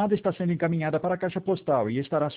está sendo encaminhada para a caixa postal e estará